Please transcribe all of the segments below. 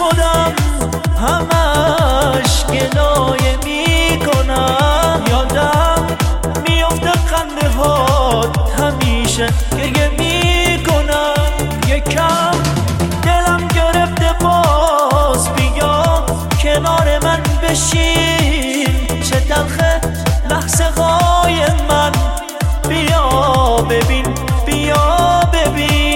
خودم همش گلایه میکنم، یادم میفته خنده هات همیشه گریه میکنم. یکم دلم گرفته باز بیا کنار من بشین، چه تلخه لحظه های من، بیا ببین بیا ببین.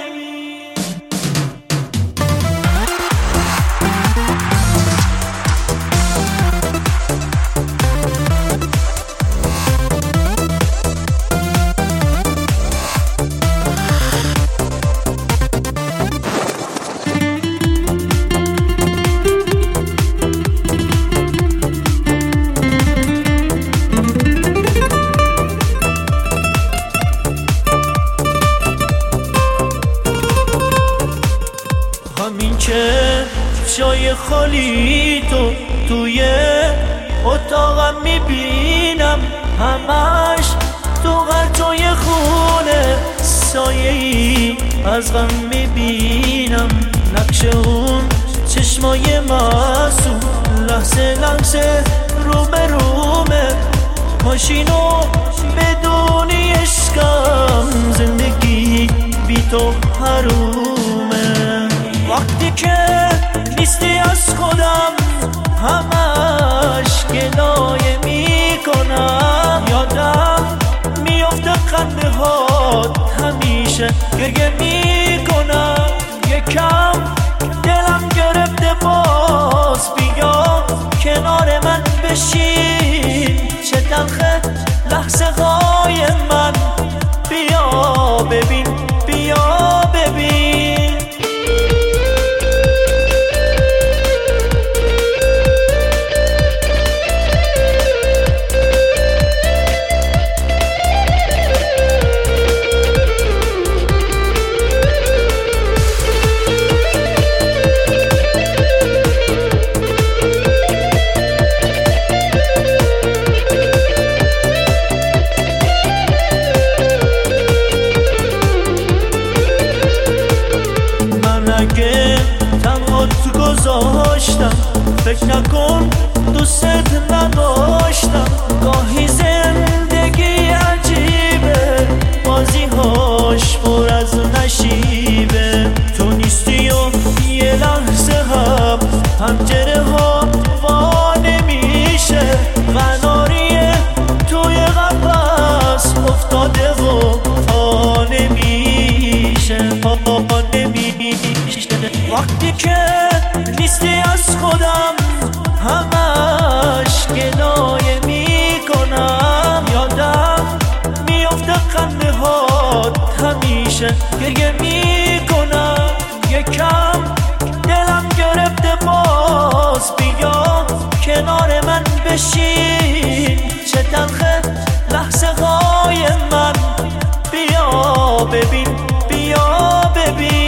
همین که جای خالی تو توی اتاقم میبینم، همش تو هر جای خونه سایه‌ای از غم میبینم. نقش اون چشمای معصوم لحظه لحظه رو به رومه، کاشینو بدونی عشقم زندگی بی تو حرومه. وقتی که نیستی از خودم همش گلایه میکنم، یادم میفته خنده هات همیشه گریه میکنم. یکم دلم گرفته باز بیا کنار من بشین، چه تلخه لحظه های من، بیا ببین بیا ببین. اگه تنها تو گذاشتم فکر نکن دوست نداشتم. گاهی زندگی عجیبه بازی هاش پر از نشیبه، تو نیستی و یه لحظه هم پنجره ها وا نمیشه. قناریه توی قفس افتاده و پا نمیشه پا نمیشه. وقتی که نیستی از خودم همش گلایه میکنم، یادم میفته خنده هات همیشه گریه میکنم. یکم دلم گرفته باز بیا کنار من بشین، چه تلخه لحظه های من، بیا ببین بیا ببین.